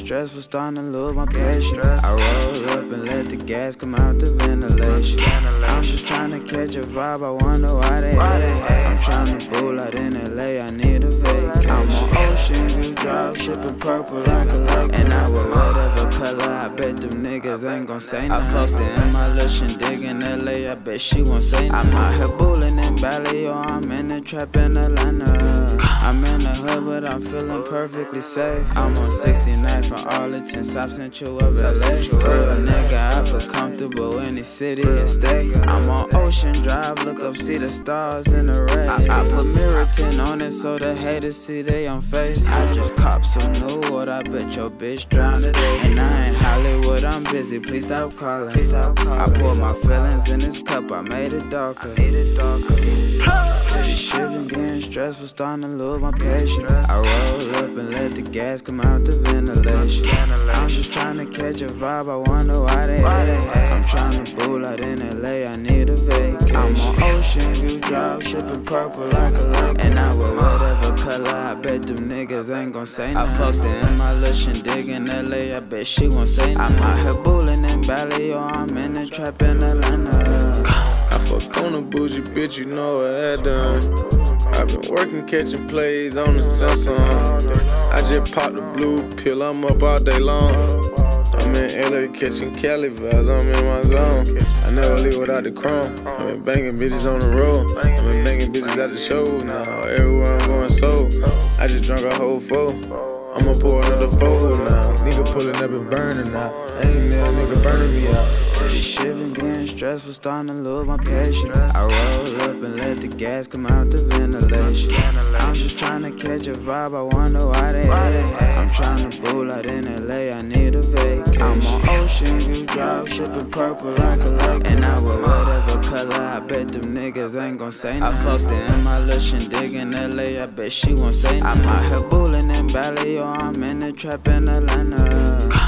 stressful, starting to lose my patience. I roll up and let the gas come out the ventilation. I'm just trying to catch a vibe, I wonder why they hate. I'm trying to boo out in LA, I need a vacation. I'm on Ocean View Drive, shipping purple like a lake. And I wear whatever color, I bet them niggas ain't gon' say nothing. I fucked her in my Lush and dig in LA, I bet she won't say nothing. I'm out here bulling in Bali, or I'm in the trap in Atlanta. I'm in the hood, but I'm feeling perfectly safe. I'm on 69 from Arlington, South Central of LA. Real nigga, I feel comfortable in the city and state. I'm on Ocean Drive, look up, see the stars in the red. I put mirror tint on it so the haters see they on face. I just cop some new water, I bet your bitch drown today. And I ain't Hollywood, I'm busy, please stop calling. I poured my feelings in this cup, I made it darker. This shit been getting stressful, starting to lose my patience. I roll up and let the gas come out the ventilation. I'm just trying to catch a vibe, I wonder why they hate. I'm trying to boo out in LA, I need a vacation. I'm on Ocean View Drive, shipping purple like a lake. And I wear whatever color, I bet them niggas ain't gon' say nothing. I fucked her in my Lush and dig in LA, I bet she won't say nothing. I'm out here bulling in Bali, or I'm in the trap in Atlanta. I fuck on a bougie bitch, you know what I done. I've been working catching plays on the Samsung. I just popped the blue pill, I'm up all day long. I'm in LA catching Cali vibes, I'm in my zone. I never leave without the chrome. I've been banging bitches on the road. I've been banging bitches at the show. Now everywhere I'm going so. I just drunk a whole four. I'ma pour another four now. Nigga pulling up and burning now. Ain't that nigga burning me out. This shit been getting stressful, starting to lose my patience. I roll up and let the gas come out the ventilation. I'm just trying to catch a vibe, I wonder why they hate. I'm trying to boo out in LA, I need a vacation. I'm on Ocean View Drive, shipping purple like a lake. And I wear whatever color, I bet them niggas ain't gon' say nothing. I fucked her in my Lush and dig in LA, I bet she won't say nothing. I'm out here bulling in Bali, or I'm in the trap in Atlanta.